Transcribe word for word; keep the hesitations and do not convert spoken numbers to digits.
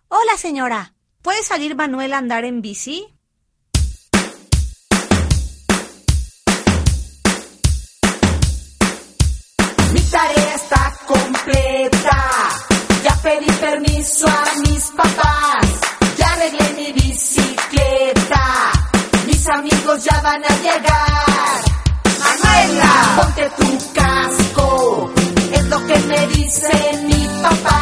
Hola, señora. ¿Puede salir Manuel a andar en bici? Mi tarea está completa. Ya pedí permiso a mis papás. Ya arreglé mi bicicleta. Mis amigos ya van a llegar. Manuela, ponte tu casco. Es lo que me dice mi papá.